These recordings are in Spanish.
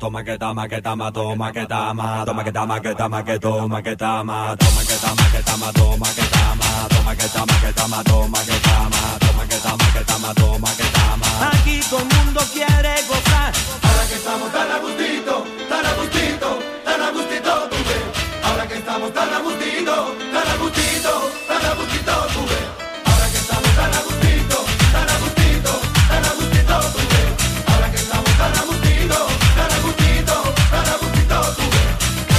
toma que tama, que tama, toma que tama, toma que tama, que tama, que toma que tama, toma que tama, que tama, toma que tama, toma que tama, que tama, toma que tama, toma que tama, que tama, toma que tama. Aquí todo el mundo quiere gozar. Ahora que estamos tan a gustito, tan a gustito, tan a gustito, tú ves. Ahora que estamos tan a gustito, tan a gustito, tan a gustito, tú ves. Ahora que estamos tan a gustito, tan a gustito, tan a gustito, tú ves. Ahora que estamos tan a gustito, tan a gustito, tan a gustito, tú ves.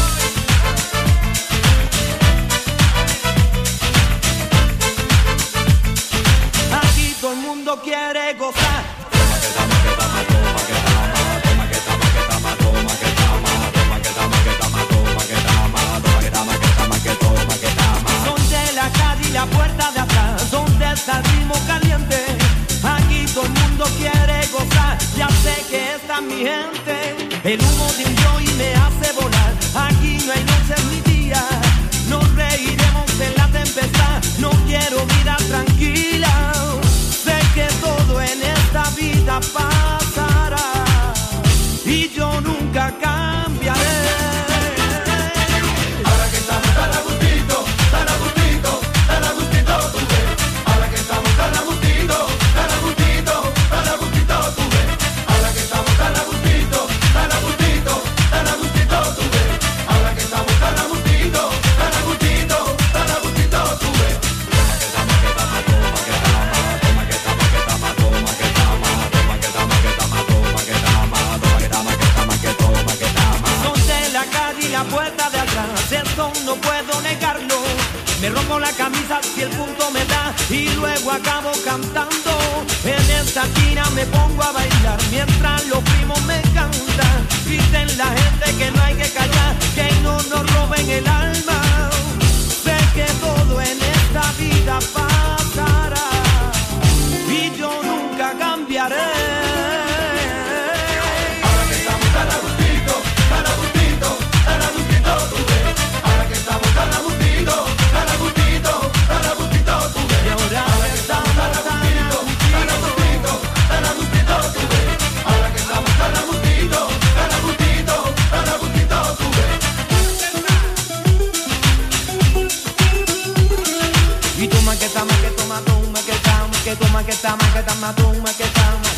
Aquí todo el mundo quiere gozar. La puerta de atrás, donde está el ritmo caliente. Aquí todo el mundo quiere gozar. Ya sé que está mi gente. El humo de un joy me hace volar. Aquí no hay noches ni días. Nos reiremos en la tempestad. No quiero vida tranquila. Sé que todo en esta vida pasará. Y yo nunca cambiaré. Ahora que estamos tan a gustito, tan a gustito, tan a gustito, tú ves. Ahora que estamos tan a gustito, tan a gustito, tan a gustito, tú ves. Ahora que estamos tan a gustito, tan a gustito, tan a gustito, tú ves. Ahora que estamos tan a gustito, tan a gustito, tan a gustito, tú ves. Donde la calle y la puerta de atrás, esto no puedo negarlo. Me rompo la camisa si el punto me da y luego acabo cantando. En esta esquina me pongo a bailar mientras los primos me cantan. Dicen la gente que no hay que callar, que no nos roben el alma. Sé que todo en esta vida pasará y yo nunca cambiaré. Ahora que estamos tan a gustito, tan a gustito, tan a gustito, tú ves. Ahora que estamos tan a gustito, tan a gustito, tan a gustito, tú ves. Y ahora que estamos tan a gustito, tan a gustito, tan a gustito, tú ves. Ahora que estamos tan a gustito, tan a gustito, tan a gustito, tú ves. Y toma que tama, que toma, toma que tama, que toma que tama, que tama, toma que tama.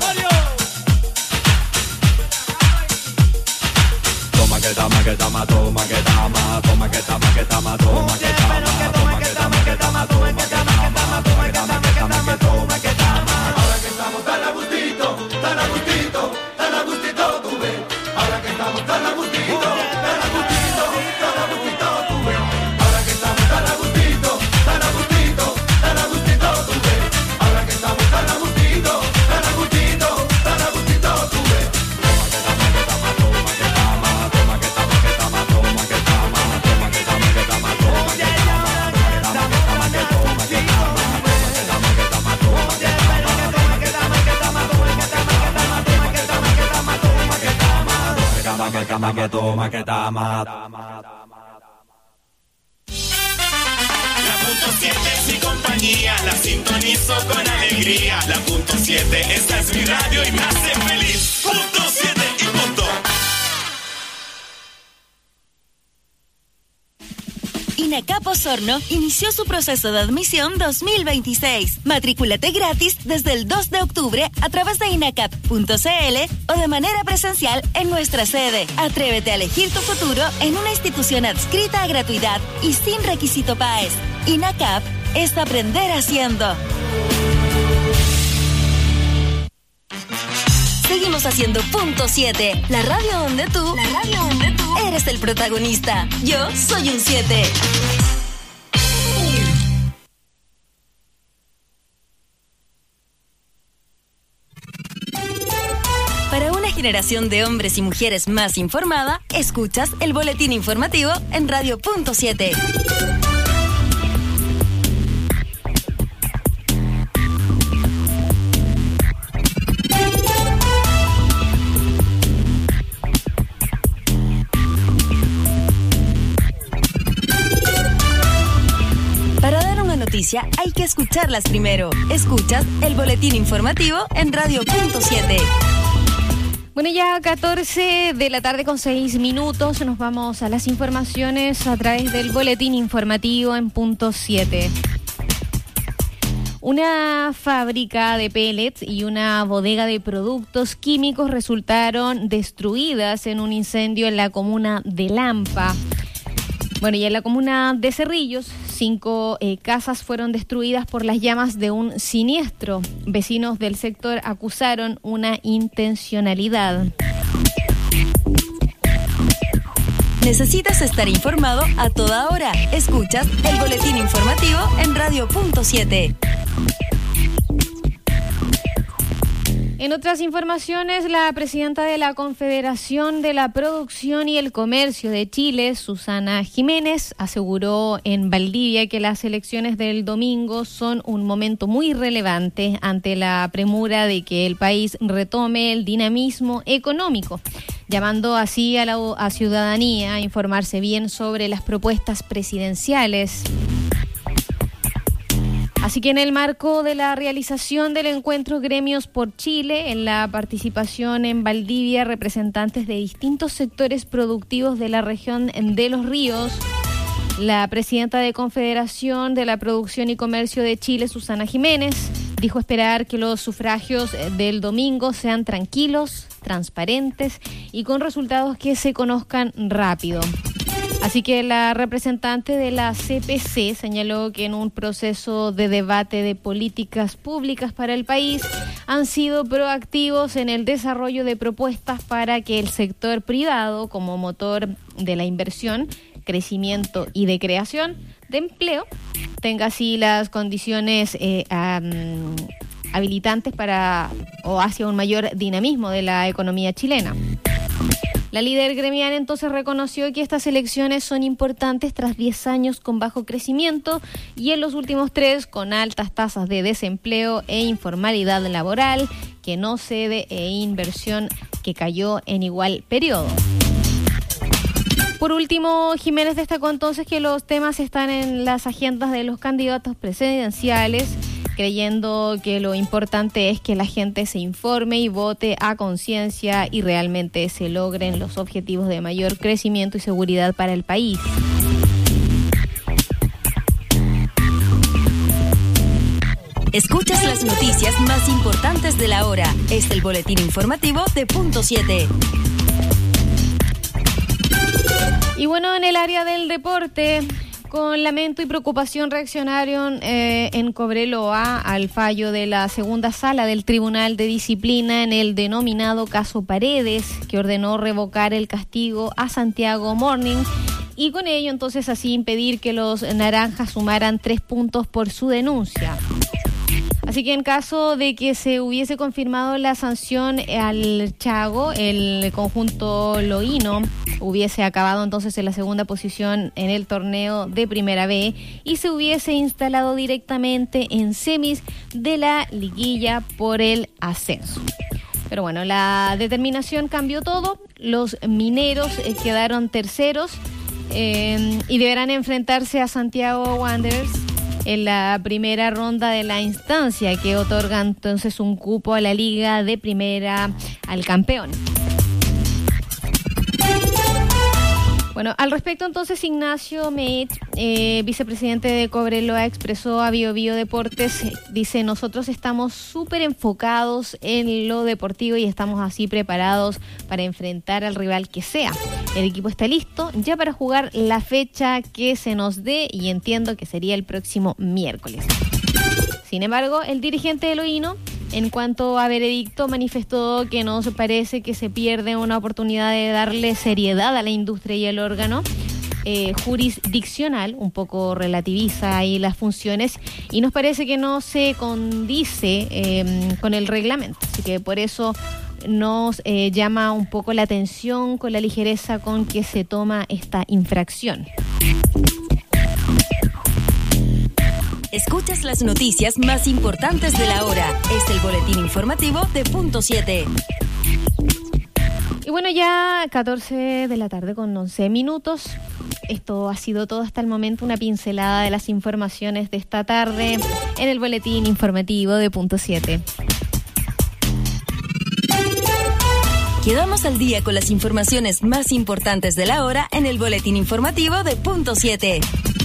Toma que tama, que tama, toma que tama, toma que tama, que tama, toma que tama, toma que tama, que tama, toma que tama, que tama, toma que tama, que tama, toma que tama. Ahora que estamos tan a gustito, tan a gustito, tan a gustito, tú ves. Ahora que estamos tan a gustito, tan a gustito, tan a gustito, tú ves. Ahora que estamos tan a gustito, tan a gustito, tan a gustito, tú ves. Ahora que estamos tan a gustito, tan a gustito, tan a gustito, tú ves. Que tama, que toma, que tama. La punto 7 es mi compañía, la sintonizo con alegría. La punto 7, esta es mi radio y me hace feliz. Punto 7 y punto. INACAP Osorno inició su proceso de admisión 2026. Matrículate gratis desde el 2 de octubre a través de inacap.cl o de manera presencial en nuestra sede. Atrévete a elegir tu futuro en una institución adscrita a gratuidad y sin requisito PAES. INACAP es aprender haciendo. Seguimos haciendo Punto 7, la radio donde tú eres el protagonista. Yo soy un 7. Para una generación de hombres y mujeres más informada, escuchas el boletín informativo en Radio Punto 7. Hay que escucharlas primero. Escuchas el boletín informativo en Radio Punto 7. Bueno, ya 14 de la tarde con 6 minutos, nos vamos a las informaciones a través del boletín informativo en punto 7. Una fábrica de pellets y una bodega de productos químicos resultaron destruidas en un incendio en la comuna de Lampa. Bueno, y en la comuna de Cerrillos, 5 casas fueron destruidas por las llamas de un siniestro. Vecinos del sector acusaron una intencionalidad. ¿Necesitas estar informado a toda hora? Escuchas el boletín informativo en Radio Punto 7. En otras informaciones, la presidenta de la Confederación de la Producción y el Comercio de Chile, Susana Jiménez, aseguró en Valdivia que las elecciones del domingo son un momento muy relevante ante la premura de que el país retome el dinamismo económico, llamando así a la ciudadanía a informarse bien sobre las propuestas presidenciales. Así que en el marco de la realización del encuentro Gremios por Chile, en la participación en Valdivia, representantes de distintos sectores productivos de la región de Los Ríos, la presidenta de Confederación de la Producción y Comercio de Chile, Susana Jiménez, dijo esperar que los sufragios del domingo sean tranquilos, transparentes y con resultados que se conozcan rápido. Así que la representante de la CPC señaló que en un proceso de debate de políticas públicas para el país han sido proactivos en el desarrollo de propuestas para que el sector privado, como motor de la inversión, crecimiento y de creación de empleo, tenga así las condiciones habilitantes para o hacia un mayor dinamismo de la economía chilena. La líder gremial entonces reconoció que estas elecciones son importantes tras 10 años con bajo crecimiento y en los últimos 3 con altas tasas de desempleo e informalidad laboral, que no cede e inversión que cayó en igual periodo. Por último, Jiménez destacó entonces que los temas están en las agendas de los candidatos presidenciales, creyendo que lo importante es que la gente se informe y vote a conciencia y realmente se logren los objetivos de mayor crecimiento y seguridad para el país. Escuchas las noticias más importantes de la hora. Es el boletín informativo de Punto 7. Y bueno, en el área del deporte, con lamento y preocupación reaccionaron en Cobreloa al fallo de la segunda sala del Tribunal de Disciplina en el denominado caso Paredes, que ordenó revocar el castigo a Santiago Morning y con ello entonces así impedir que los naranjas sumaran 3 puntos por su denuncia. Así que en caso de que se hubiese confirmado la sanción al Chago, el conjunto loíno hubiese acabado entonces en la segunda posición en el torneo de Primera B y se hubiese instalado directamente en semis de la liguilla por el ascenso. Pero bueno, la determinación cambió todo. Los mineros quedaron terceros y deberán enfrentarse a Santiago Wanderers en la primera ronda de la instancia que otorga entonces un cupo a la Liga de Primera al campeón. Bueno, al respecto entonces Ignacio Meich, vicepresidente de Cobreloa, expresó a Bio Bio Deportes, dice: nosotros estamos súper enfocados en lo deportivo y estamos así preparados para enfrentar al rival que sea. El equipo está listo ya para jugar la fecha que se nos dé y entiendo que sería el próximo miércoles. Sin embargo, el dirigente de Loíno, en cuanto a veredicto, manifestó que no se parece que se pierde una oportunidad de darle seriedad a la industria y el órgano jurisdiccional, un poco relativiza ahí las funciones y nos parece que no se condice con el reglamento. Así que por eso nos llama un poco la atención con la ligereza con que se toma esta infracción. Escuchas las noticias más importantes de la hora. Es el boletín informativo de Punto 7. Y bueno, ya 14 de la tarde con 11 minutos. Esto ha sido todo hasta el momento, una pincelada de las informaciones de esta tarde en el boletín informativo de Punto 7. quedamos al día con las informaciones más importantes de la hora en el boletín informativo de Punto 7.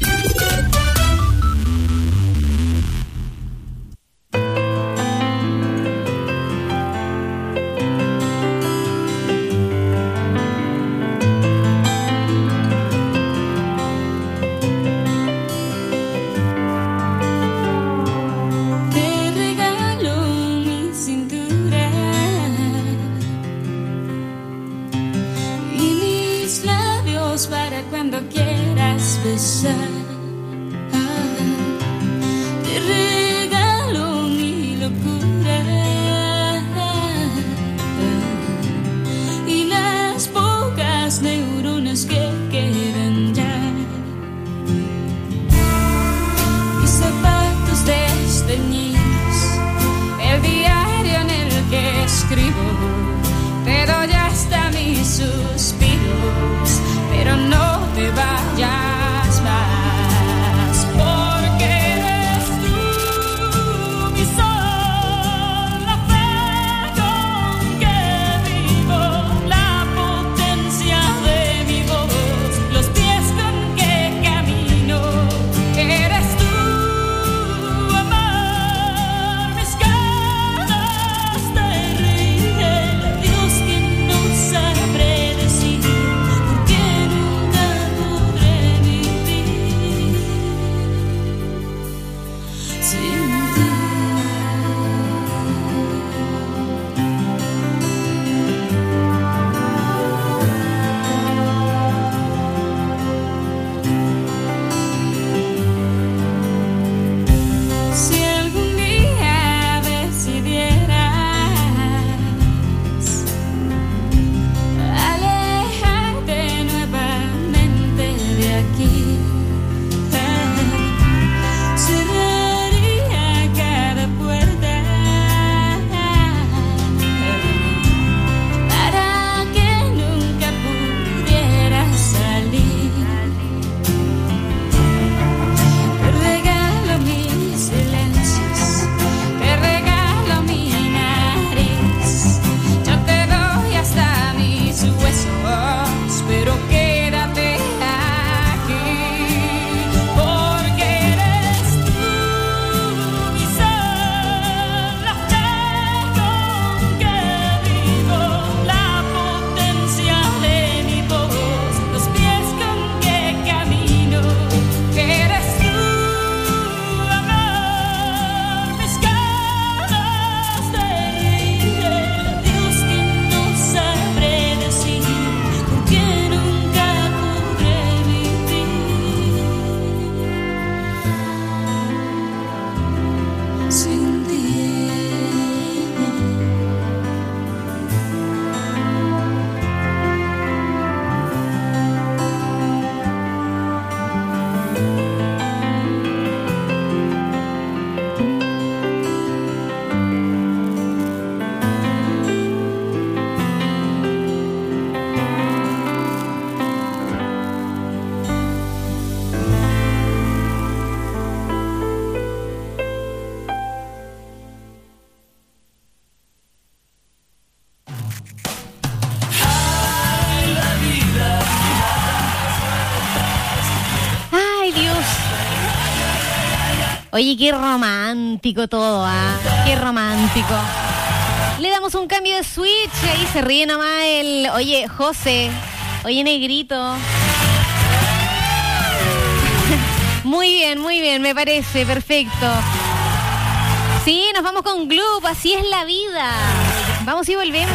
Oye, qué romántico todo, ¿ah? Qué romántico. Le damos un cambio de switch y ahí se ríe nomás el... Oye, José. Oye, Negrito. Muy bien, me parece, perfecto. Sí, nos vamos con Gloop, así es la vida. Vamos y volvemos.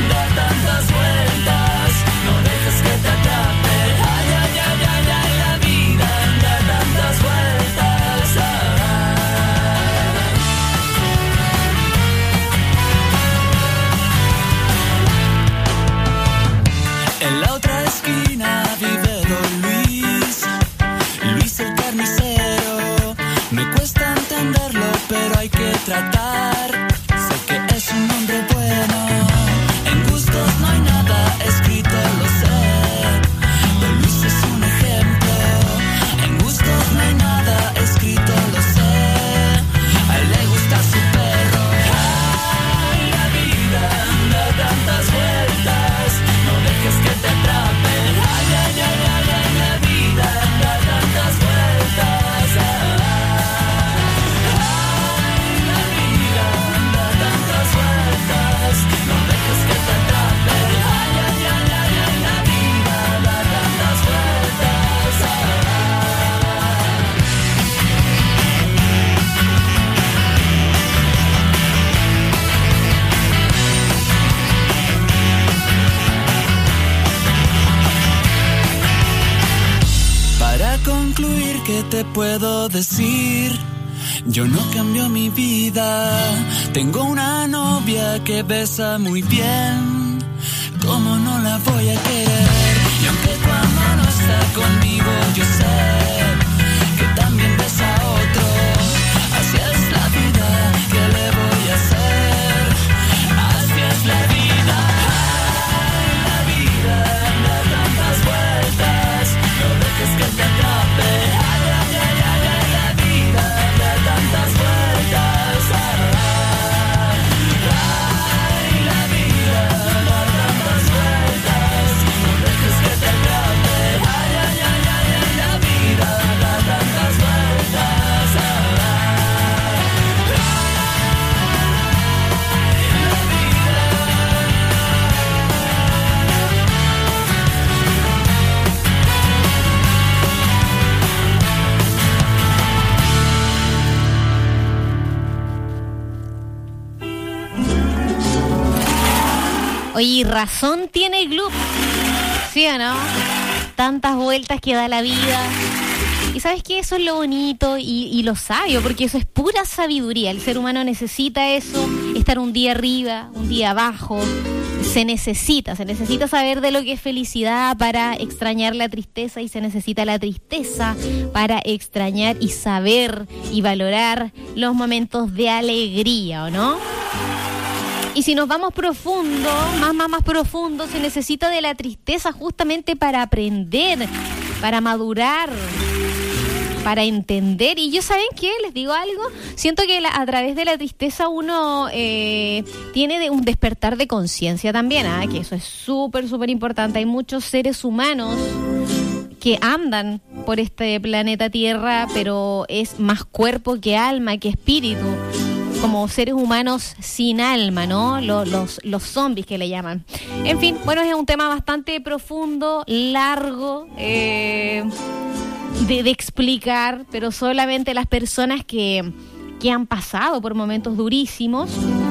La vida tratar. Sé que es un hombre bueno. En gustos no hay nada escrito, lo sé. De Luis es un ejemplo. En gustos no hay nada escrito, lo sé. A él le gusta su perro. Ay, la vida da tantas vueltas. No dejes que te atrape. Ay, ay, ay, ay, ay, la vida da tantas vueltas. Ay, la vida da tantas vueltas. No dejes que te atrape. Ay, ay, ay, ay, ay, la vida da tantas vueltas. Para concluir, ¿qué te puedo decir? Yo no cambio mi vida. Tengo una novia que besa muy bien. ¿Cómo no la voy a querer? Y aunque cuando no está conmigo, yo sé que también besa a otro. Así es la vida, ¿qué le voy a hacer? Así es la vida. Ay, la vida da tantas vueltas. No dejes que te atrape. Ay, ay, ay, ay, ay, la vida da tantas vueltas. Ay, la vida da tantas vueltas. No dejes que te atrape. Ay, ay, ay, ay, ay, la vida da tantas vueltas. Oye, razón tiene el club, ¿sí o no? Tantas vueltas que da la vida. Y ¿sabes qué? Eso es lo bonito y lo sabio, porque eso es pura sabiduría. El ser humano necesita eso, estar un día arriba, un día abajo. Se necesita saber de lo que es felicidad para extrañar la tristeza, y se necesita la tristeza para extrañar y saber y valorar los momentos de alegría, ¿o no? Y si nos vamos profundo, más profundo, se necesita de la tristeza justamente para aprender, para madurar, para entender. Y yo, ¿saben qué? Les digo algo. Siento que a través de la tristeza uno tiene un despertar de conciencia también, que eso es súper importante. Hay muchos seres humanos que andan por este planeta Tierra, pero es más cuerpo que alma, que espíritu. Como seres humanos sin alma, ¿no? Los zombies que le llaman. En fin, bueno, es un tema bastante profundo, largo, de explicar, pero solamente las personas que han pasado por momentos durísimos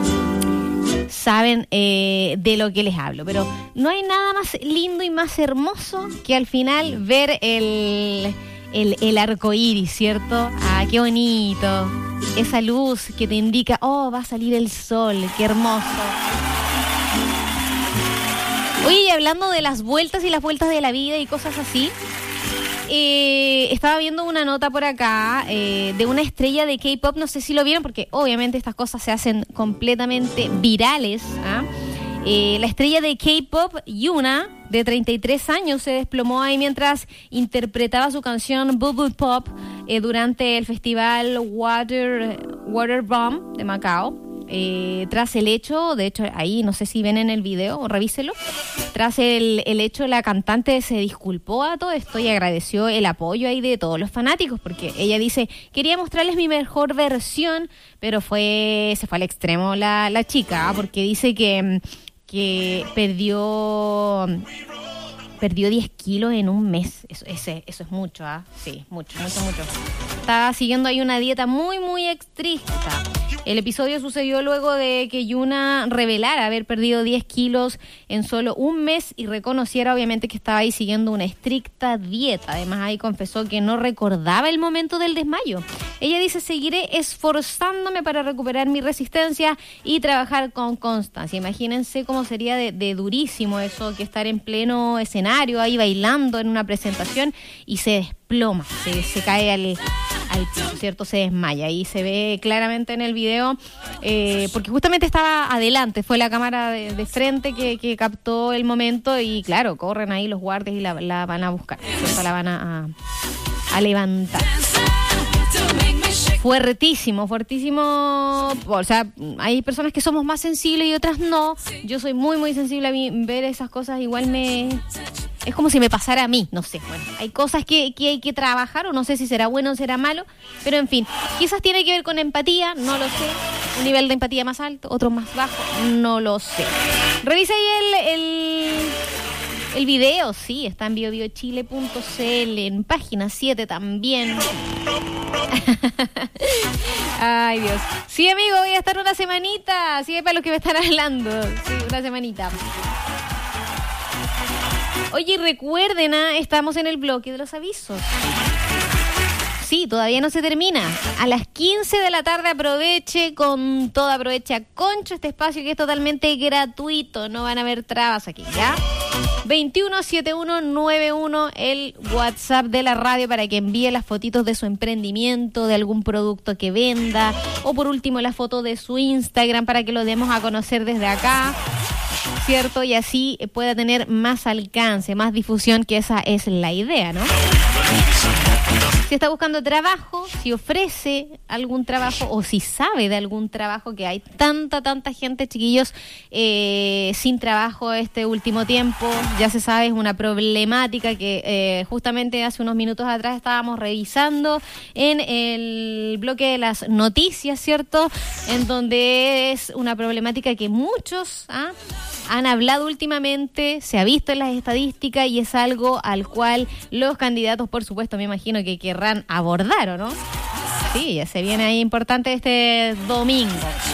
saben de lo que les hablo. Pero no hay nada más lindo y más hermoso que al final ver el arco iris, ¿cierto? Qué bonito. Esa luz que te indica, va a salir el sol, qué hermoso. Oye, y hablando de las vueltas y las vueltas de la vida y cosas así, estaba viendo una nota por acá de una estrella de K-pop, no sé si lo vieron, porque obviamente estas cosas se hacen completamente virales. La estrella de K-pop, Yuna, de 33 años, se desplomó ahí mientras interpretaba su canción Bubble Pop durante el festival Water Bomb de Macao. Tras el hecho, de hecho ahí no sé si ven en el video, revíselo. Tras el hecho, la cantante se disculpó a todo esto y agradeció el apoyo ahí de todos los fanáticos, porque ella dice, quería mostrarles mi mejor versión, pero se fue al extremo la chica, porque dice que perdió 10 kilos en un mes. Eso es mucho, Sí, mucho. Estaba siguiendo ahí una dieta muy estricta. El episodio sucedió luego de que Yuna revelara haber perdido 10 kilos en solo un mes y reconociera obviamente que estaba ahí siguiendo una estricta dieta. Además ahí confesó que no recordaba el momento del desmayo. Ella dice, seguiré esforzándome para recuperar mi resistencia y trabajar con constancia. Imagínense cómo sería de durísimo eso, que estar en pleno escenario ahí bailando en una presentación y se desploma, se cae al al piso, ¿cierto? Se desmaya y se ve claramente en el video, porque justamente estaba adelante, fue la cámara de frente que captó el momento y claro, corren ahí los guardias y la van a buscar, ¿cierto? La van a levantar. Fuertísimo. O sea, hay personas que somos más sensibles y otras no. Yo soy muy, muy sensible. A mí ver esas cosas igual es como si me pasara a mí, no sé. Bueno, hay cosas que hay que trabajar o no sé si será bueno o será malo, pero en fin, quizás tiene que ver con empatía, no lo sé. Un nivel de empatía más alto, otro más bajo, no lo sé. Revisa ahí el video, sí, está en biobiochile.cl, en página 7 también. Ay, Dios. Sí, amigo, voy a estar una semanita. Sí, para los que me están hablando. Sí, una semanita. Oye, recuerden, estamos en el bloque de los avisos. Sí, todavía no se termina. A las 15 de la tarde aprovecha Concho este espacio que es totalmente gratuito. No van a haber trabas aquí, ¿ya? 217191, el WhatsApp de la radio para que envíe las fotitos de su emprendimiento, de algún producto que venda, o por último la foto de su Instagram para que lo demos a conocer desde acá, ¿cierto? Y así pueda tener más alcance, más difusión, que esa es la idea, ¿no? Si está buscando trabajo, si ofrece algún trabajo o si sabe de algún trabajo, que hay tanta gente, chiquillos, sin trabajo este último tiempo, ya se sabe, es una problemática que justamente hace unos minutos atrás estábamos revisando en el bloque de las noticias, ¿cierto? En donde es una problemática que muchos han hablado últimamente, se ha visto en las estadísticas y es algo al cual los candidatos, por supuesto, me imagino que querrán abordar, ¿o no? Sí, ya se viene ahí importante este domingo.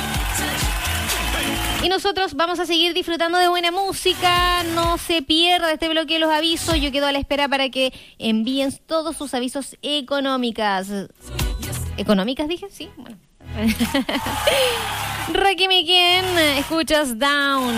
Y nosotros vamos a seguir disfrutando de buena música. No se pierda este bloque de los avisos. Yo quedo a la espera para que envíen todos sus avisos económicas. ¿Económicas dije? Sí, bueno. Rakim y Ken, escuchas Down.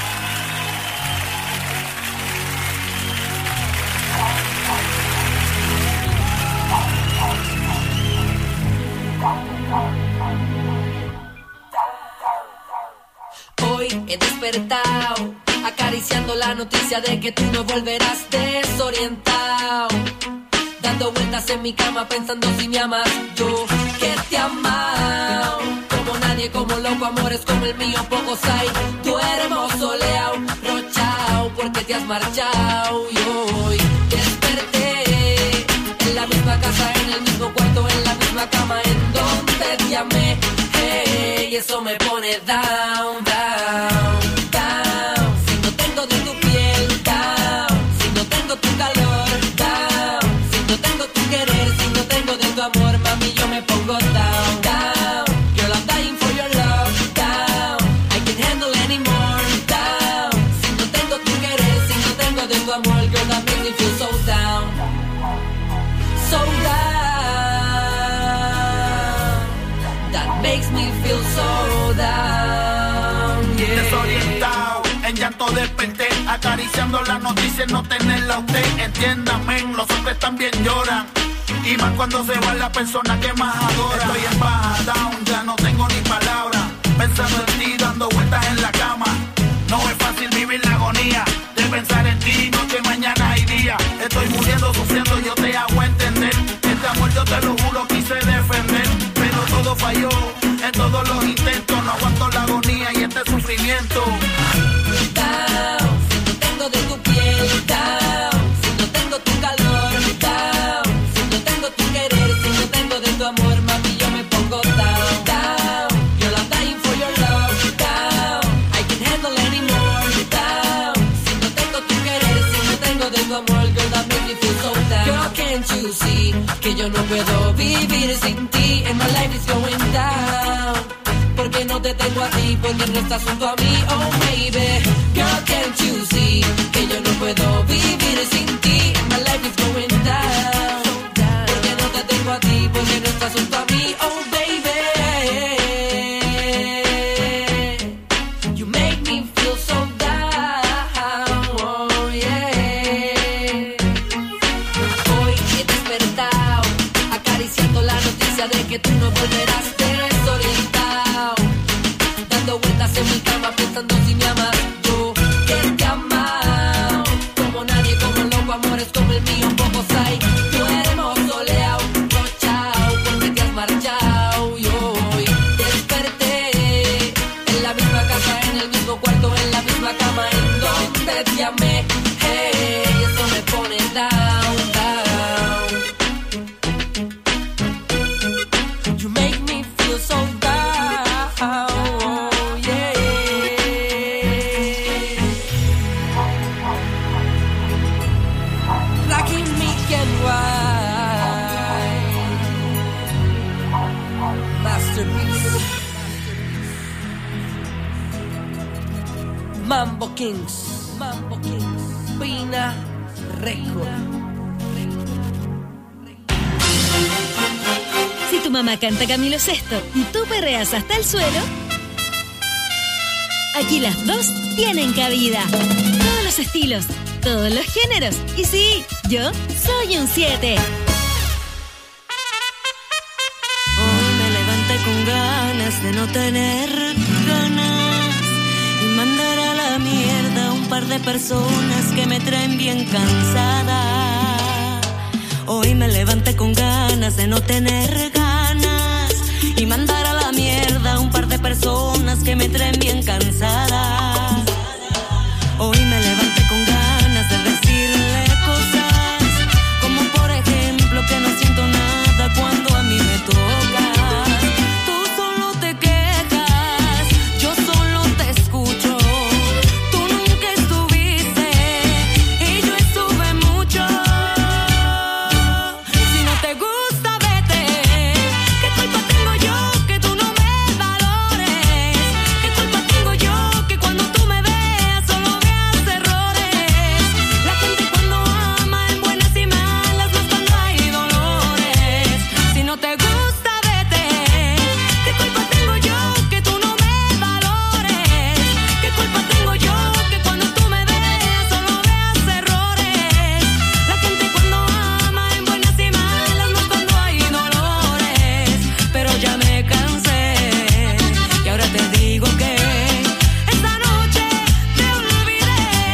Hoy he despertado acariciando la noticia de que tú no volverás desorientado, dando vueltas en mi cama pensando si me amas. Yo que te he amado como nadie, como loco, amores como el mío pocos hay. Tú eres mausoleado, rochao, porque te has marchado. Y hoy desperté en la misma casa, en el mismo cuarto, en la misma cama en donde te amé. Hey, y eso me pone down, down, down. Si no tengo de tu piel, down. Si no tengo tu calor, down. Si no tengo tu querer, si no tengo de tu amor, mami, yo me pongo down, down. Girl, I'm dying for your love, down. I can't handle anymore, down. Si no tengo tu querer, si no tengo de tu amor, girl, that makes me feel so down, so down. That makes me feel so down, yeah. Desorientado, en llanto desperté, acariciando las noticias, no tenerla usted. Entiéndame, los hombres también lloran, y más cuando se va la persona que más adora. Estoy en baja, down, ya no tengo ni palabras, pensando en ti, dando vueltas en la cama. No es fácil vivir la agonía de pensar en ti, noche, mañana y día. Estoy muriendo, sufriendo, yo te hago entender. Este amor yo te lo juro, quise defender, pero todo falló en todos los intentos. No aguanto la agonía y este sufrimiento. Down, si no tengo de tu piel, down. Si no tengo tu calor, down. Si no tengo tu querer, si no tengo de tu amor, mami, yo me pongo down, down. Girl, I'm dying for your love, down. I can't handle anymore, down. Si no tengo tu querer, si no tengo de tu amor, girl, that makes me feel so down. Girl, can't you see que yo no puedo vivir sin ti? And my life is going down. Porque no te tengo a ti, porque no estás junto a mí, oh baby. Girl, can't you see que yo no puedo vivir sin ti? My life is going down. Porque no te tengo a ti, porque no estás junto a mí, oh baby. You make me feel so down, oh yeah. Hoy he despertado acariciando la noche que tú no volverás desorientado, dando vueltas en mi cama pensando si me amas. Yo que te amo como nadie, como loco, amores como el mío pocos hay. Duermo soleado, rochao, porque te has marchado. Y hoy desperté en la misma casa, en el mismo cuarto, en la misma cama en donde te amé. Hey, eso me pone down, down. You make me feel so down, yeah. Rocking me and wine, masterpiece. Mambo Kings, Mambo Kings, Pina Record. Si tu mamá canta Camilo Sesto y tú perreas hasta el suelo, aquí las dos tienen cabida. Todos los estilos, todos los géneros. Y sí, yo soy un 7. Hoy me levanté con ganas de no tener ganas y mandar a la mierda a un par de personas que me traen bien cansada. Hoy me levanté con ganas de no tener ganas y mandar a la mierda a un par de personas que me traen bien cansada. Hoy me levanté con ganas de decirle cosas como por ejemplo que no siento nada cuando a mí me toca. Tú solo te quejas, yo solo te escucho. Tú nunca estuviste y yo estuve mucho. Si no te gusta, vete. ¿Qué culpa tengo yo que tú no me valores? ¿Qué culpa tengo yo que cuando tú me veas solo veas errores? La gente cuando ama en buenas y malas, más cuando hay dolores. Si no te gusta, vete. ¿Qué culpa tengo yo que tú no me valores? ¿Qué culpa tengo yo que cuando tú me veas solo veas errores? La gente cuando ama en buenas y malas, más cuando hay dolores. Pero ya me cansé y ahora te digo que esta noche te olvidé.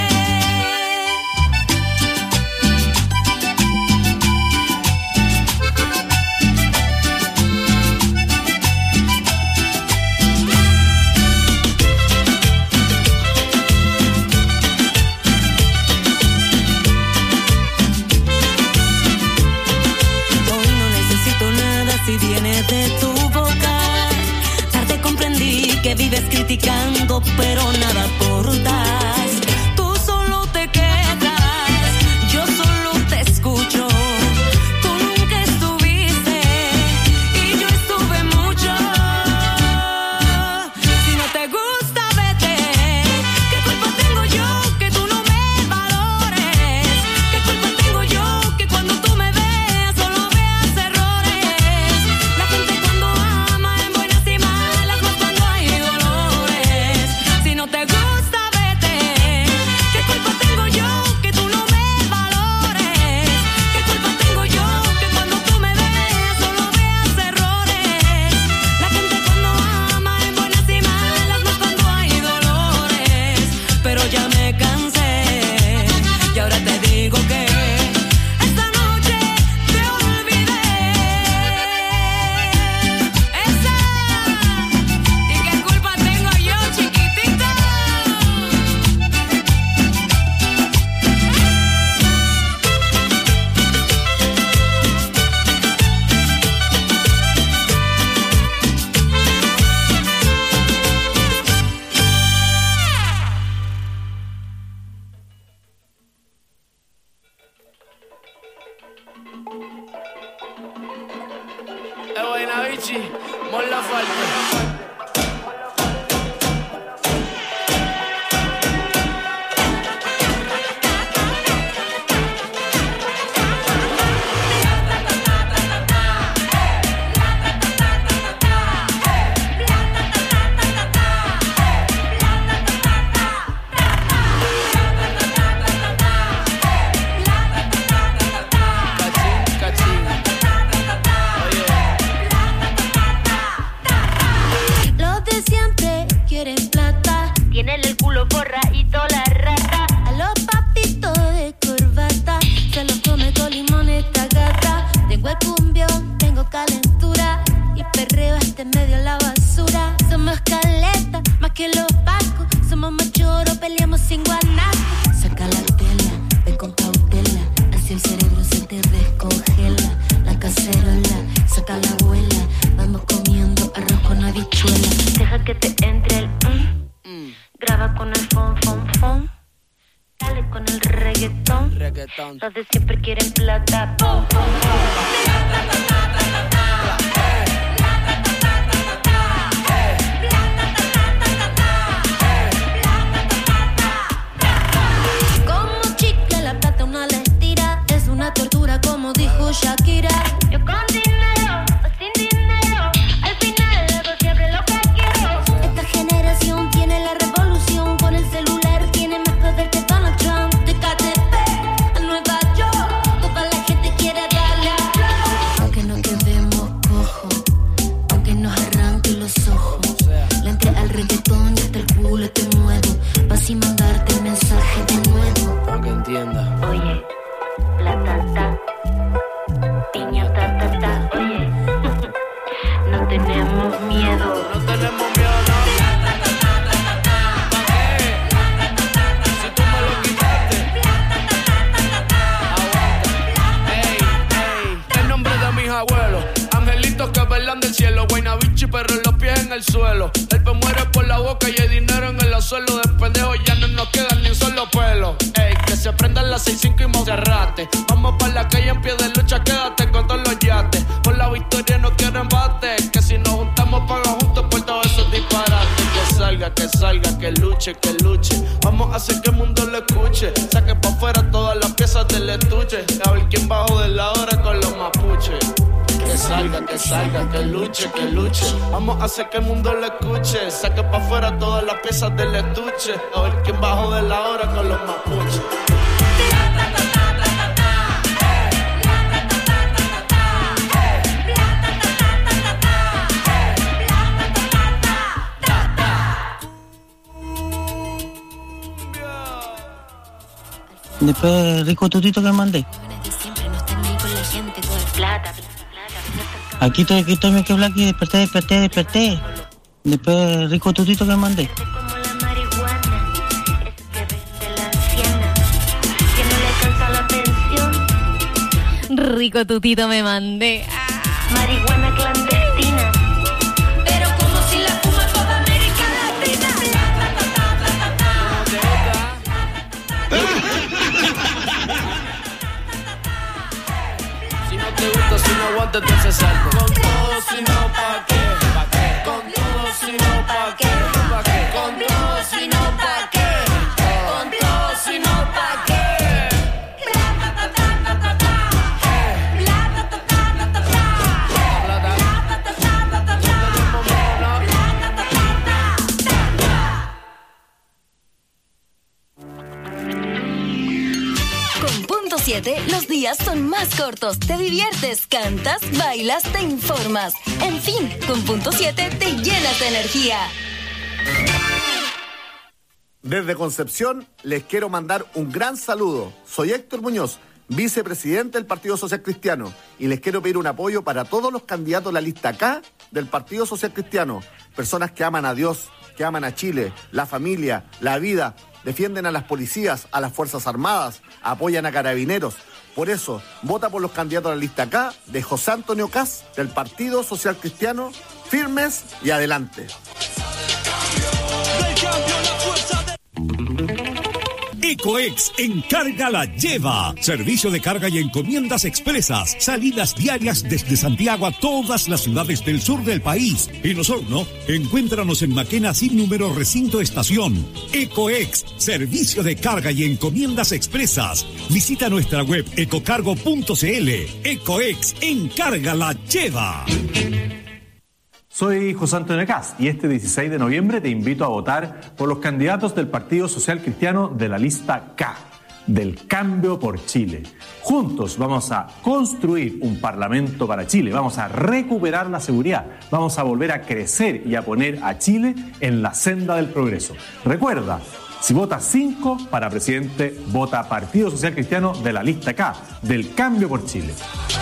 Hoy no necesito nada si viene de tu boca. Tarde comprendí que vives criticando, pero nada aportas. Tú solo te quedas, yo solo te escucho. Tú nunca estuviste y yo estuve mucho. Si no te gusta, vete. ¿Qué culpa tengo yo que tú no me valores? ¿Qué culpa tengo yo que cuando tú me veas solo veas errores? La gente cuando ama en buenas y malas, más cuando hay dolores. Si no te gusta, vete. ¿Qué culpa tengo yo que tú no me valores? ¿Qué culpa tengo yo que cuando tú me veas solo veas errores? La gente cuando ama en buenas y malas, más cuando hay dolores. Pero ya me cansé y ahora te digo que esta noche te olvidé. Esa. ¿Y qué culpa tengo yo, chiquitita? Buena bichi, mon la falta. Cachín, cachín. Oye. reggaetón. Los de siempre quieren plata. Pum, pum, Como chicle la plata una le tira, es una tortura como dijo Shakira. yo con dinero o sin dinero, al final hago siempre lo que quiero. Esta generación tiene la revolución, con el celular tiene más poder que Donald Trump. De KTP a Nueva York, toda la gente quiere darle a flow. Aunque no quedemos cojos, aunque nos arranquen los ojos, le entré al reggaetón y hasta el culo te muevo, pa' así mandarte el mensaje de nuevo. Para que entienda. Oye, la tata, piña ta ta ta, oye, no tenemos miedo. No tenemos miedo, no. ¿Pa' qué? Si tú me lo quitaste. Aguanta. Ey, el nombre de mis abuelos. Angelitos que velan del cielo. Guaynabichi, pero los pies en el suelo. El pe muere por la boca y hay dinero en el suelo. De pendejo ya no nos quedan ni un solo pelo. Ey, que se prendan las 6-5 y Monserrate. Vamos pa' la calle en pie de lucha, quédate con todos los yates. Por la victoria no quiero embate. Que si nos juntamos paga juntos por todos esos disparates. Que salga, que luche, que luche. Vamos a hacer que el mundo lo escuche. Saque pa' afuera todas las piezas del estuche. A ver quién bajo de la hora con los mapuches. Que salga, que luche, que luche. Vamos a hacer que el mundo lo escuche. Saque pa' afuera todas las piezas del estuche. A ver quién bajo de la hora con los mapuches. Después, rico tutito que mandé. Siempre no están ahí con la gente, con el plata. Aquí estoy, me quedo aquí, desperté. Después, rico tutito que mandé. Como la marihuana, eso que vende la anciana, que no le alcanza la pensión. Rico tutito me mandé. Marihuana clandestina, Pero como si la fuma toda América Latina. Si no te gusta, si no aguantas, entonces salte. Con todo, si no, ¿pa' qué? Con todo, si no, ¿pa' qué? Con todo, si no, ¿pa' qué? Con todo, si no, ¿pa' qué? Con punto 7, los días son más cortos. Te diviertes, cantas, bailas, te informas. En fin, con punto 7 te llenas de energía. Desde Concepción les quiero mandar un gran saludo. Soy Héctor Muñoz, vicepresidente del Partido Social Cristiano, y les quiero pedir un apoyo para todos los candidatos de la lista K del Partido Social Cristiano. Personas que aman a Dios, que aman a Chile, la familia, la vida, defienden a las policías, a las Fuerzas Armadas, apoyan a carabineros. Por eso, vota por los candidatos de la lista K de José Antonio Caz del Partido Social Cristiano. Firmes y adelante. Ecoex Encarga la Lleva. Servicio de carga y encomiendas expresas. Salidas diarias desde Santiago a todas las ciudades del sur del país. En Osorno, encuéntranos en Maquena sin número recinto estación. Ecoex, servicio de carga y encomiendas expresas. Visita nuestra web ecocargo.cl. Ecoex Encarga la Lleva. Soy José Antonio Caz y este 16 de noviembre te invito a votar por los candidatos del Partido Social Cristiano de la lista K, del Cambio por Chile. Juntos vamos a construir un parlamento para Chile, vamos a recuperar la seguridad, vamos a volver a crecer y a poner a Chile en la senda del progreso. Recuerda, si votas 5 para presidente, vota Partido Social Cristiano de la lista K, del Cambio por Chile.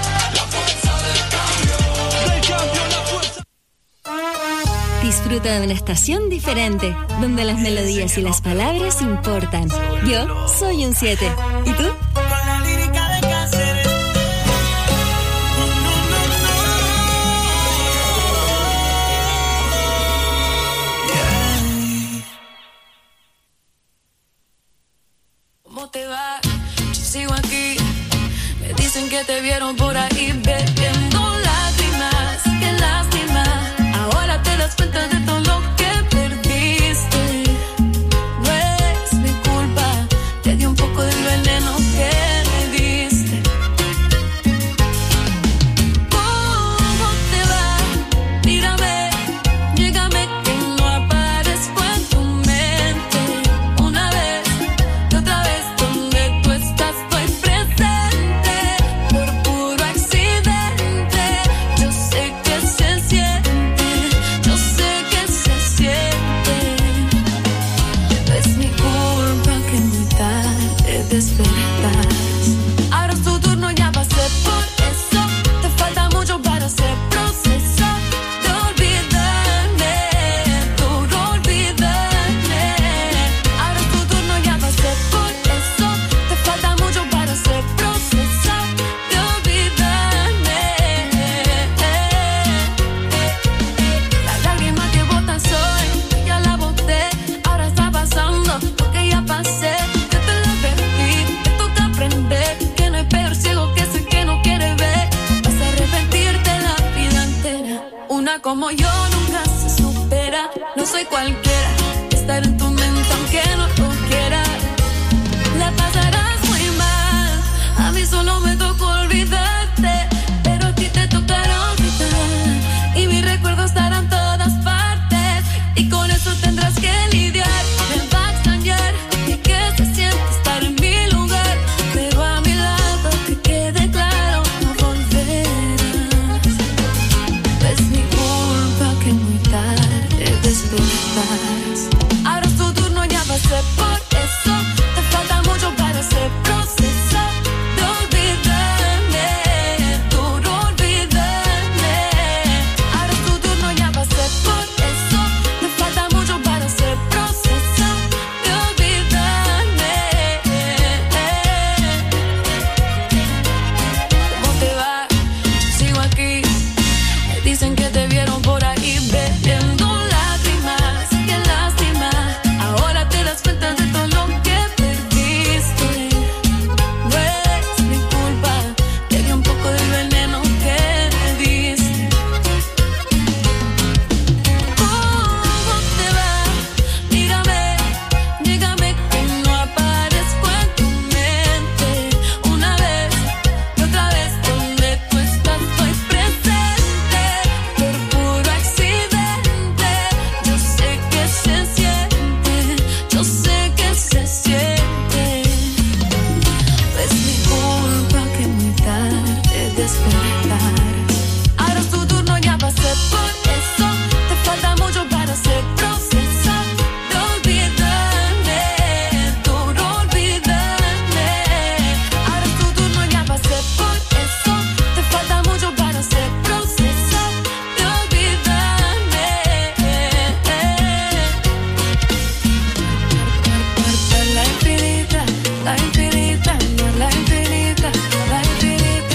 Disfruta de una estación diferente, donde las melodías y las palabras importan. Yo soy un 7. ¿Y tú? Con la lírica de Cáceres. ¿Cómo te va? Yo sigo Dicen que te vieron por ahí bebiendo lágrimas. Qué lástima. Ahora te das cuenta de todo lo que perdiste. No es mi culpa. Te di un poco del veneno que me diste. ¿Cómo te va? Mírame, llégame que no aparezco en tu mente. Una vez y otra vez donde tú estás estoy presente. Por puro accidente. Yo sé que se siente. Yo sé que se siente. No es mi culpa que muy tarde despertas. Ahora es tu turno, ya pasé por eso. Te falta mucho para hacer proceso de olvidarme, duro olvidarme. Ahora es tu turno, ya pasé por eso. Te falta mucho para hacer proceso de olvidarme. La lágrima que botas hoy, ya la boté. Ahora está pasando lo que ya pasé. Yo te lo advertí, te toca aprender que no hay peor ciego que ese que no quiere ver. Vas a arrepentirte la vida entera. Una como yo nunca se supera. No soy cualquiera, estar en tu mente aunque no lo quiera. La pasarás muy mal, a mí solo me tocó olvidarte, pero a ti te tocará olvidar. Y mis recuerdos estarán en todas partes, y con eso tendrás que lidiar. Me va a extrañar y que se siente estar en mi lugar, pero a mi lado que quede claro, no volverás. No es mi culpa que muy tarde despertas. Ahora es tu turno, ya pasé por eso. Te falta mucho para hacer proceso de olvidarme, duro olvidarme. Ahora es tu turno, ya pasé por eso. Te falta mucho para hacer proceso de olvidarme. ¿Cómo te va? Sigo aquí. Dicen que te vieron por ahí bebiendo lágrimas. Qué lástima. Ahora te das cuenta de todo lo que perdiste. No es mi culpa. Te di un poco del veneno que me diste. ¿Cómo te va? Mírame, llégame que no aparezco en tu mente. Una vez y otra vez donde tú estás estoy presente. Por puro accidente. Yo sé que se siente. Yo sé que se siente. No es mi culpa que muy tarde despertar. Ahora es tu turno, ya pasé por eso. Te falta mucho para hacer proceso de olvidarme, duro olvidarme. Ahora es tu turno, ya pasé por eso. Te falta mucho para hacer proceso de olvidarme. La infinita, la infinita, la infinita, la infinita.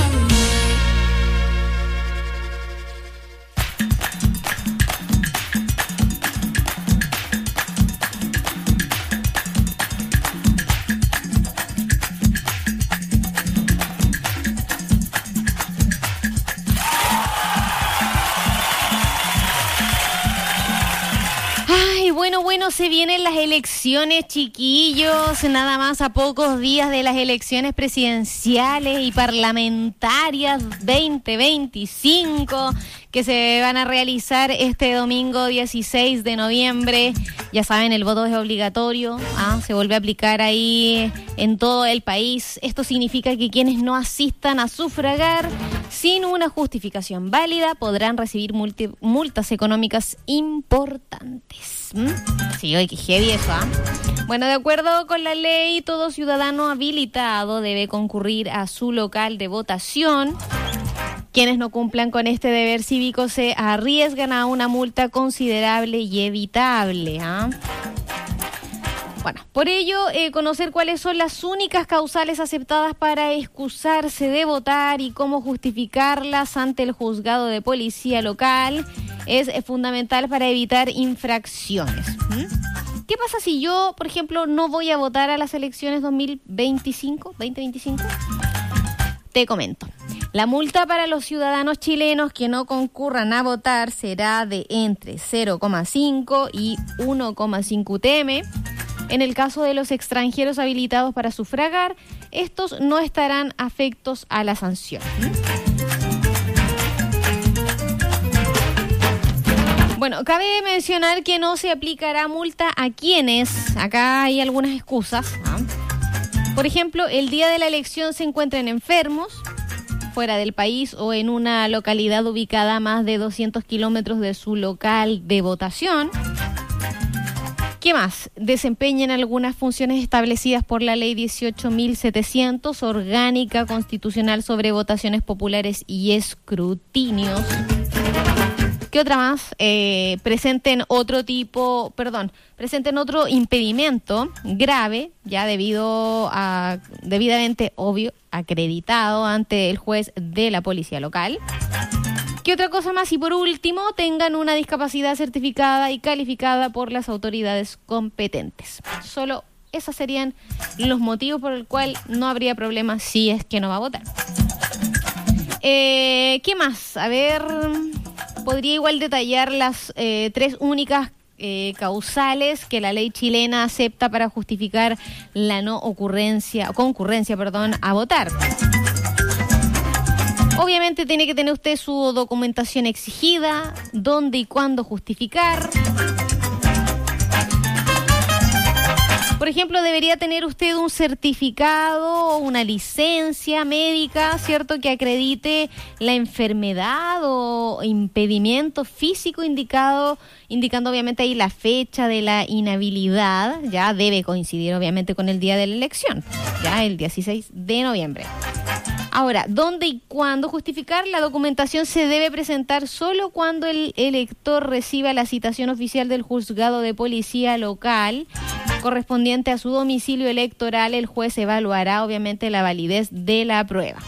Ay, bueno, se vienen las elecciones, chiquillos, nada más a pocos días de las elecciones presidenciales y parlamentarias 2025 que se van a realizar este domingo 16 de noviembre. Ya saben, el voto es obligatorio, se vuelve a aplicar ahí en todo el país. Esto significa que quienes no asistan a sufragar sin una justificación válida podrán recibir multas económicas importantes. Sí, oye, qué heavy eso, Bueno, de acuerdo con la ley, todo ciudadano habilitado debe concurrir a su local de votación. Quienes no cumplan con este deber cívico se arriesgan a una multa considerable y evitable. Bueno, por ello, conocer cuáles son las únicas causales aceptadas para excusarse de votar y cómo justificarlas ante el juzgado de policía local es fundamental para evitar infracciones. ¿Qué pasa si yo, por ejemplo, no voy a votar a las elecciones 2025? te comento. La multa para los ciudadanos chilenos que no concurran a votar será de entre 0,5 y 1,5 UTM. En el caso de los extranjeros habilitados para sufragar, estos no estarán afectos a la sanción. Bueno, cabe mencionar que no se aplicará multa a quienes, acá hay algunas excusas, ¿ah? Por ejemplo, el día de la elección se encuentren enfermos, fuera del país o en una localidad ubicada a más de 200 kilómetros de su local de votación. ¿Qué más? Desempeñan algunas funciones establecidas por la Ley 18.700, orgánica constitucional sobre votaciones populares y escrutinios. ¿Qué otra más? Presenten otro impedimento grave, ya debidamente obvio, acreditado ante el juez de la policía local. ¿Qué otra cosa más? Y por último, tengan una discapacidad certificada y calificada por las autoridades competentes. Solo esos serían los motivos por el cual no habría problema si es que no va a votar. ¿Qué más? A ver, podría igual detallar las 3 únicas causales que la ley chilena acepta para justificar la concurrencia a votar. Obviamente tiene que tener usted su documentación exigida, dónde y cuándo justificar. Por ejemplo, debería tener usted un certificado o una licencia médica, ¿cierto?, que acredite la enfermedad o impedimento físico indicando obviamente ahí la fecha de la inhabilidad. Ya debe coincidir obviamente con el día de la elección, ya el 16 de noviembre. Ahora, ¿dónde y cuándo justificar? La documentación se debe presentar solo cuando el elector reciba la citación oficial del juzgado de policía local correspondiente a su domicilio electoral. El juez evaluará obviamente la validez de la prueba.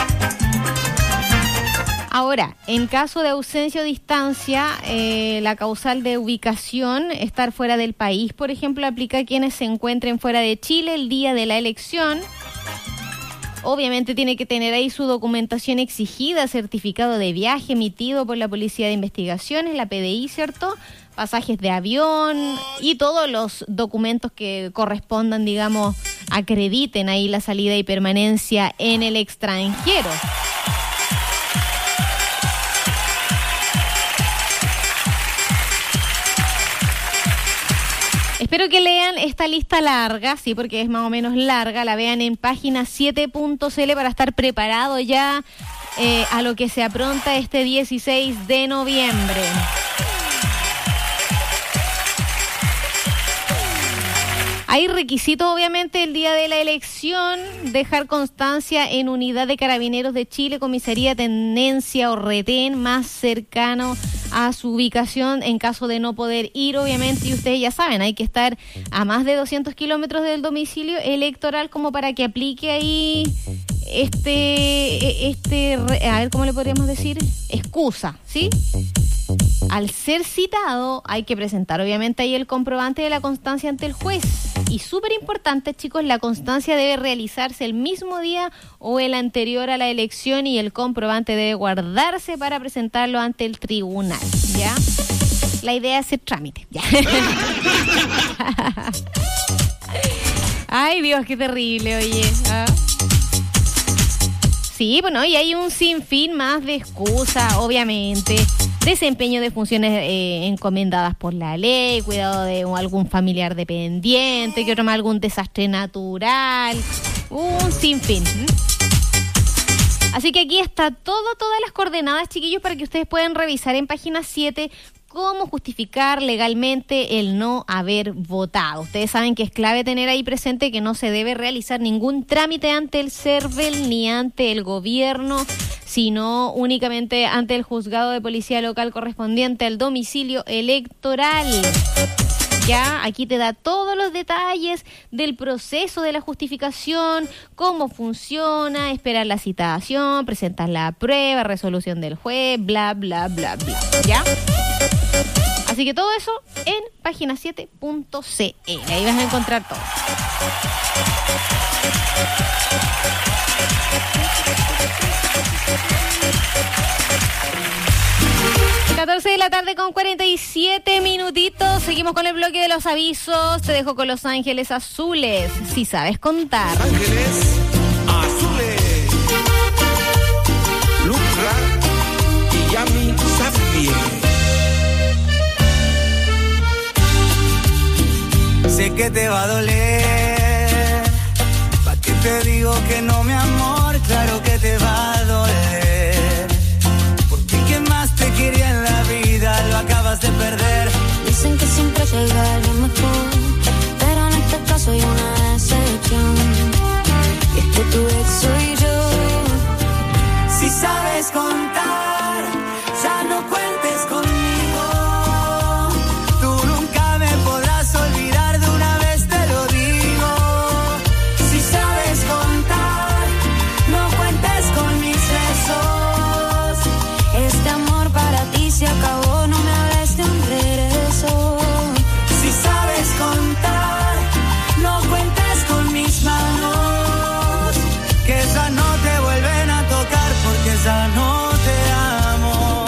Ahora, en caso de ausencia o distancia, la causal de ubicación, estar fuera del país, por ejemplo, aplica a quienes se encuentren fuera de Chile el día de la elección. Obviamente tiene que tener ahí su documentación exigida, certificado de viaje emitido por la Policía de Investigaciones, la PDI, ¿cierto? Pasajes de avión y todos los documentos que correspondan, digamos, acrediten ahí la salida y permanencia en el extranjero. Espero que lean esta lista larga, sí, porque es más o menos larga, la vean en página 7.cl para estar preparado ya a lo que se apronta este 16 de noviembre. Hay requisitos, obviamente, el día de la elección, dejar constancia en unidad de Carabineros de Chile, comisaría, tenencia o retén más cercano a su ubicación en caso de no poder ir, obviamente, y ustedes ya saben, hay que estar a más de 200 kilómetros del domicilio electoral como para que aplique ahí a ver, ¿cómo le podríamos decir? Excusa, ¿sí? Al ser citado, hay que presentar obviamente ahí el comprobante de la constancia ante el juez. Y súper importante, chicos, la constancia debe realizarse el mismo día o el anterior a la elección y el comprobante debe guardarse para presentarlo ante el tribunal, ¿ya? La idea es hacer trámite, ¿ya? Ay, Dios, qué terrible, oye. ¿Ah? Sí, bueno, y hay un sinfín más de excusas, obviamente. Desempeño de funciones encomendadas por la ley, cuidado de algún familiar dependiente, que otro más algún desastre natural, un sinfín. Así que aquí está todas las coordenadas, chiquillos, para que ustedes puedan revisar en página 7 cómo justificar legalmente el no haber votado. Ustedes saben que es clave tener ahí presente que no se debe realizar ningún trámite ante el CERVEL ni ante el gobierno, sino únicamente ante el juzgado de policía local correspondiente al domicilio electoral. Ya, aquí te da todos los detalles del proceso de la justificación, cómo funciona, esperar la citación, presentar la prueba, resolución del juez, bla, bla, bla, bla. ¿Ya? Así que todo eso en página 7.cl. Ahí vas a encontrar todo. 14 de la tarde con 47 minutitos. Seguimos con el bloque de los avisos. Te dejo con Los Ángeles Azules, si sabes contar. Ángeles Azules. Lucra y Yami Sapien. Sé que te va a doler. ¿Pa' qué te digo que no, mi amor? Claro que te va a doler. Porque quien más te quería en la vida lo acabas de perder. Dicen que siempre llega alguien mejor, pero en este caso hay una excepción. Y es que tu ex soy yo. Si sabes contar, ya no cuentes conmigo. Tú nunca me podrás olvidar, de una vez te lo digo. Si sabes contar, no cuentes con mis besos. Este amor para ti se acabó, no me hables de un regreso. Si sabes contar, no cuentes con mis manos, que ya no te vuelven a tocar porque ya no te amo.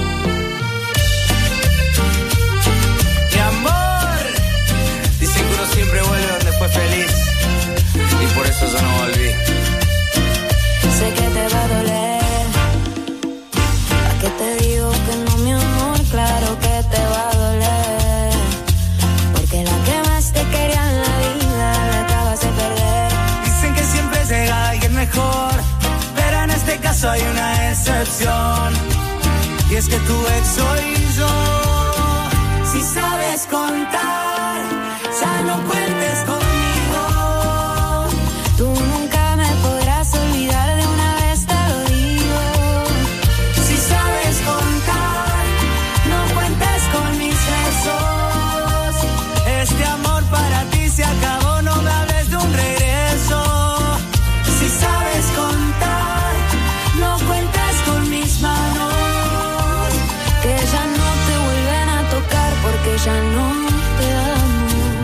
Mi amor, dicen que uno siempre vuelve donde fue feliz, y por eso yo no volví. Sé que te va a doler. ¿A qué te digo que no, mi amor? Claro que te va a doler. Porque la que más te quería en la vida la acabas de perder. Dicen que siempre llega alguien mejor, pero en este caso hay una excepción. Y es que tu ex soy yo. Si sabes contar, ya no cuentes conmigo. Tú nunca me podrás olvidar, de una vez te lo digo. Si sabes contar, no cuentes con mis besos. Este amor para ti se acabó, no me hables de un regreso. Si sabes contar, no cuentes con mis manos, que ya no te vuelven a tocar porque ya no te amo.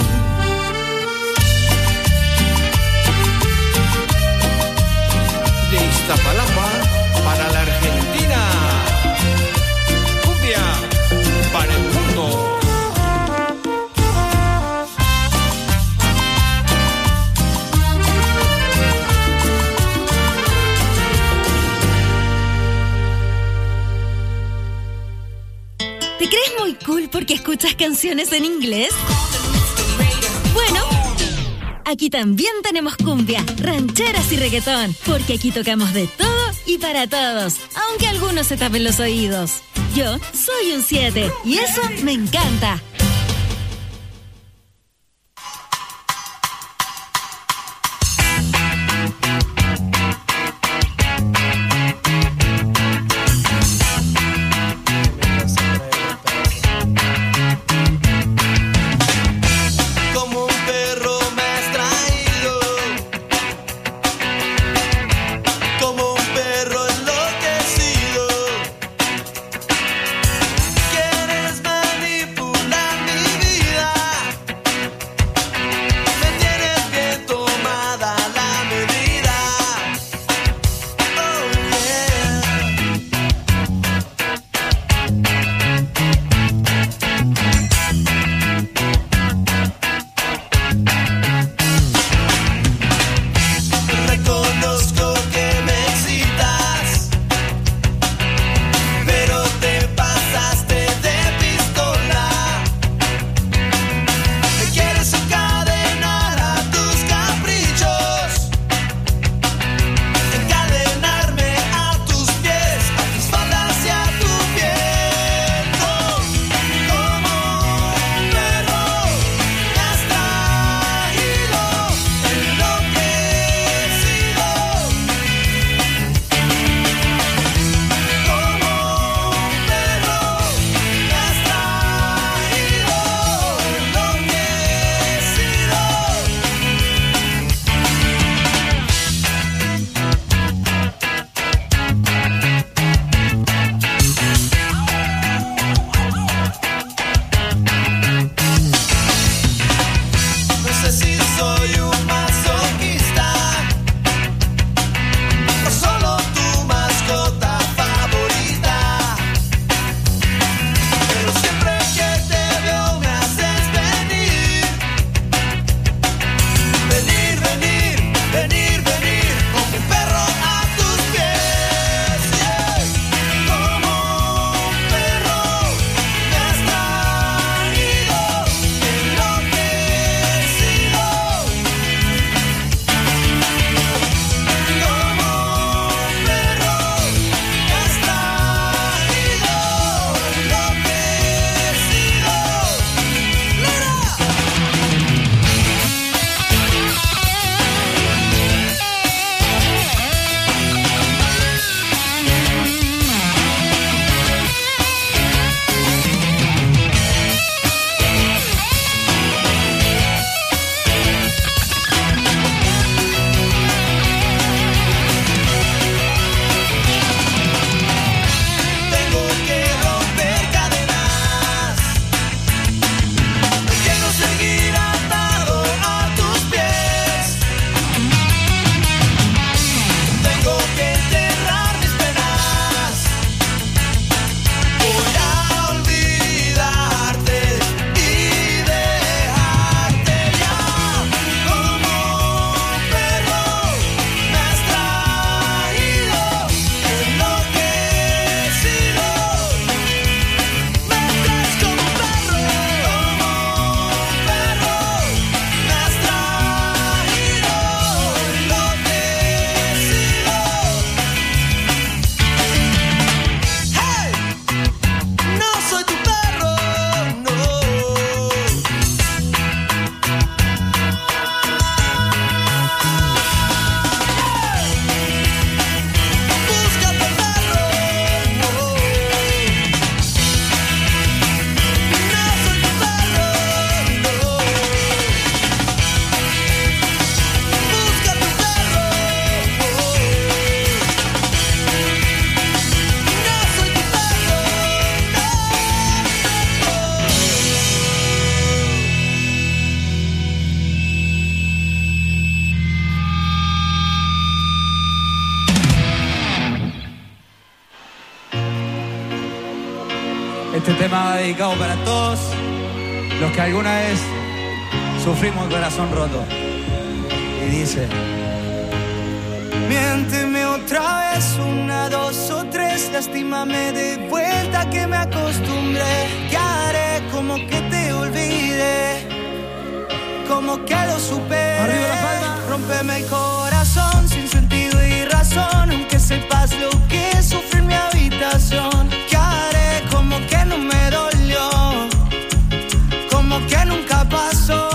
De Iztapalapa para la Argentina. Cumbia para el mundo. ¿Te crees muy cool porque escuchas canciones en inglés? Bueno, aquí también tenemos cumbia, rancheras y reggaetón, porque aquí tocamos de todo y para todos, aunque algunos se tapen los oídos. Yo soy un 7 y eso me encanta. Como un perro me has traído, como un perro enloquecido. Quieres manipular Este tema va dedicado para todos los que alguna vez sufrimos el corazón roto. Y dice: miénteme otra vez, 1, 2 o 3, lastímame de vuelta que me acostumbré. ¿Qué haré? Como que te olvidé, como que lo superé. Arriba la palma. Rómpeme el corazón sin sentido y razón, aunque sepas lo que sufrí en mi habitación. ¿Qué haré? Como que no me dolió, como que nunca pasó,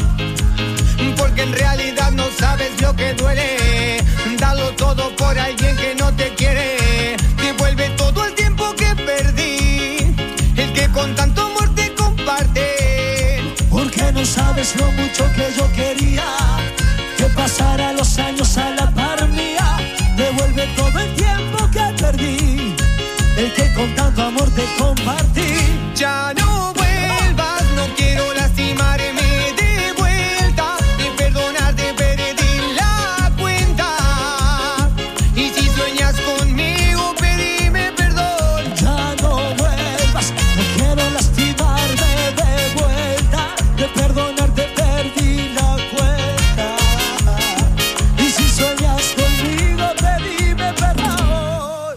porque en realidad no sabes lo que duele. Dalo todo por alguien que no te quiere. Devuelve todo el tiempo que perdí, el que con tanto amor te comparte. Porque no sabes lo mucho que yo quería que pasara los años a la par mía. Devuelve todo el tiempo que perdí, el que con tanto amor te compartí. Ya no vuelvas, no quiero lastimarme de vuelta. De perdonarte perdí la cuenta. Y si sueñas conmigo, pedime perdón. Ya no vuelvas, no quiero lastimarme de vuelta. De perdonarte perdí la cuenta. Y si sueñas conmigo, pedime perdón.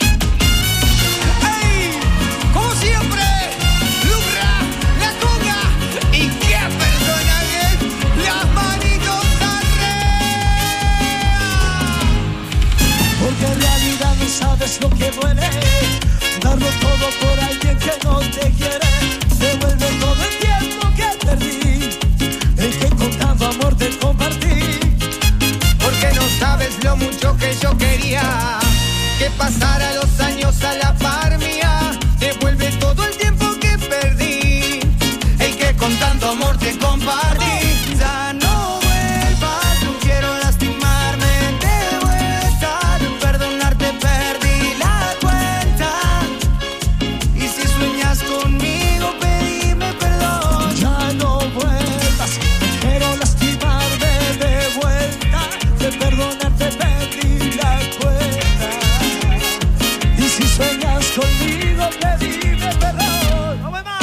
¡Ey! Como siempre, Lucra, la conga. ¿Y qué persona es? Las manitos arriba. Porque en realidad no sabes lo que duele, darlo todo por alguien que no te quiere. Devuelve todo el tiempo que perdí, el que con tanto amor te compartí. Porque no sabes lo mucho que yo quería que pasara los años a la par mía. Devuelve todo el tiempo que perdí, el que con tanto amor te compartí. Ya no vuelvas, no quiero lastimarme de vuelta. De perdonarte perdí la cuenta. Y si sueñas conmigo, pedime perdón. Ya no vuelvas, no quiero lastimarme de vuelta. De perdonarte perdí la cuenta. Y si sueñas conmigo, pedime perdón. ¡No me más!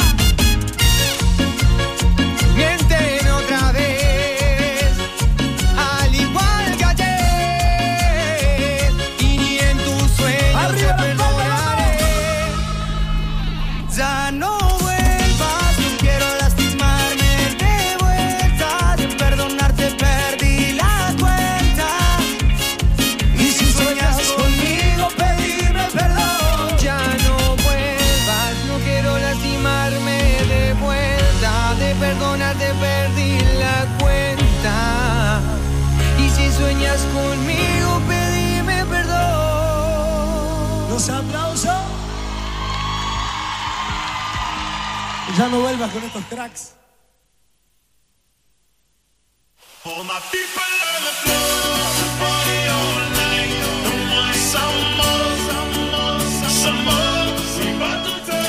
Miénteme otra vez, al igual que ayer. Y ni en tus sueños te perdonaré. Ya no vuelvas, no quiero lastimarme de vuelta. De perdonarte perdí la cuenta. Y si sueñas conmigo, pedime perdón. Ya no vuelvas, no quiero lastimarme de vuelta. De perdonarte perdí la cuenta. Y si sueñas conmigo, pedime perdón. Los aplausos. Ya no vuelvas con estos cracks. All my people on the floor, party all night. Don't want some more, some more, some more. We about to take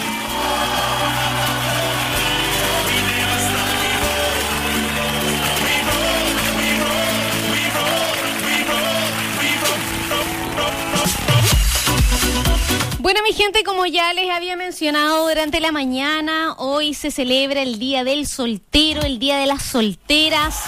we never stop, we roll, we roll, we roll, we roll, we roll. Bueno, mi gente, como ya les había mencionado durante la mañana, hoy se celebra el Día del Soltero, el Día de las Solteras.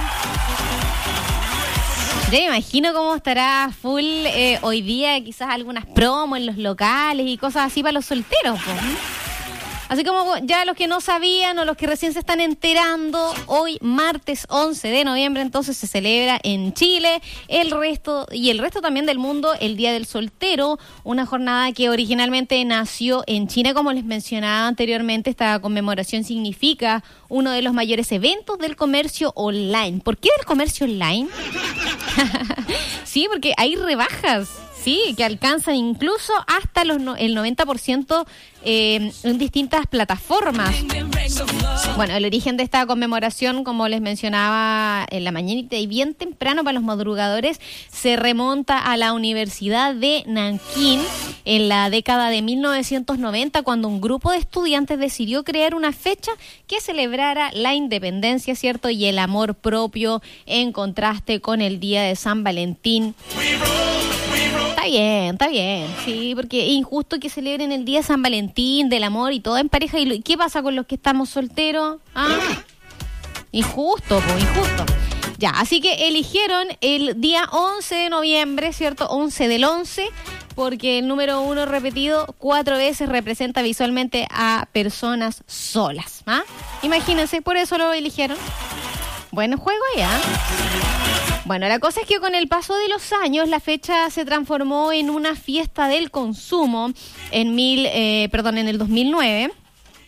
Ya me imagino cómo estará full hoy día, quizás algunas promos en los locales y cosas así para los solteros, pues. Así como ya los que no sabían o los que recién se están enterando, hoy martes 11 de noviembre entonces se celebra en Chile el resto también del mundo el Día del Soltero, una jornada que originalmente nació en China, como les mencionaba anteriormente. Esta conmemoración significa uno de los mayores eventos del comercio online. ¿Por qué del comercio online? Sí, porque hay rebajas. Sí, que alcanzan incluso hasta el 90% en distintas plataformas. Bueno, el origen de esta conmemoración, como les mencionaba en la mañanita y bien temprano para los madrugadores, se remonta a la Universidad de Nankín en la década de 1990, cuando un grupo de estudiantes decidió crear una fecha que celebrara la independencia, ¿cierto? Y el amor propio, en contraste con el Día de San Valentín. Está bien, sí, porque es injusto que celebren el día de San Valentín, del amor y todo en pareja. ¿Y qué pasa con los que estamos solteros? Injusto, pues, injusto. Ya, así que eligieron el día 11 de noviembre, ¿cierto? 11 del 11, porque el número 1 repetido 4 veces representa visualmente a personas solas. Imagínense, por eso lo eligieron. Buen juego ya. Bueno, la cosa es que con el paso de los años la fecha se transformó en una fiesta del consumo en el 2009.